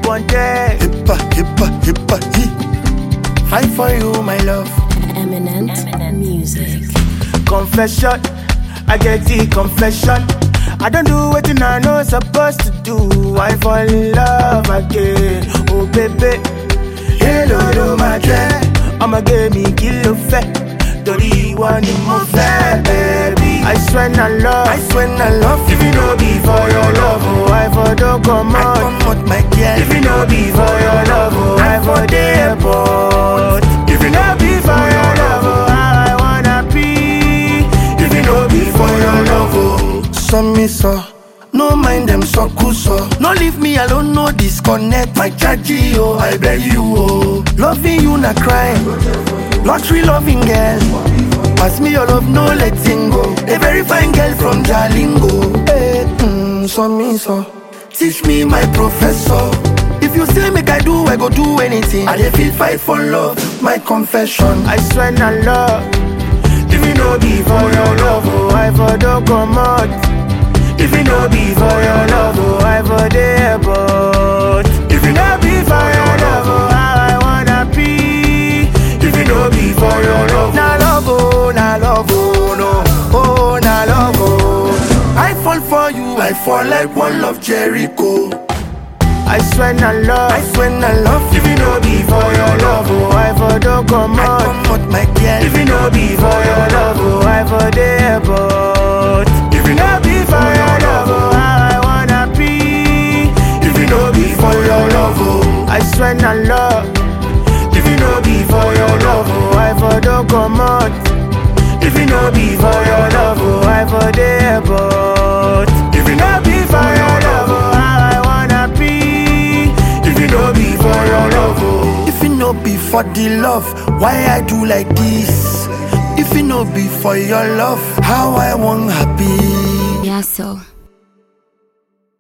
wanted. Hippa, hippa, hippa, he. Fight for you, my love. Eminent music. Confession, I get the confession. I don't do what I know supposed to do. I fall in love again. Oh baby, hello, hello, my dread. I'ma give me kilo fat. Tori one in my fat, baby. I swear I love. If you know be for your love, oh, I for don't come out, my girl. If you know be for your love, oh, I for the airport. If you know be for your love, oh, I wanna be. If you know be for your love, oh. Some me so, no mind them so cool so. No leave me alone, no disconnect my charge, oh, I beg you, oh. Loving you na crime, lottery loving girl. Pass me your love, no letting go. A very fine girl from Jalingo. Hey, so me so, teach me my professor. If you say make I do, I go do anything. I dey feel fight for love, my confession. I swear I love. If you know be for your love, oh, I for don't come out. If you know be for your love, oh, I for the airport. If you know be for your love, oh, I wanna be. If you know be for your love, na love, oh, no, oh, na love, oh. I fall for you, I fall like one of Jericho. I swear I love. If you know be for your love, oh, I for don't come out, my girl. If you know be for your love, oh, I for the airport. If you know be for your love, oh, I wanna be. If you know be for your love, oh, I swear I love. If you know be for your love, oh, I for don't come out. If you know be for your love, oh, I for the airport. If you know be for your love, oh, I wanna be. If you know be for your love, oh. If you know be for the love, why I do like this? If you know be for your love, how I want happy. Yeah, so.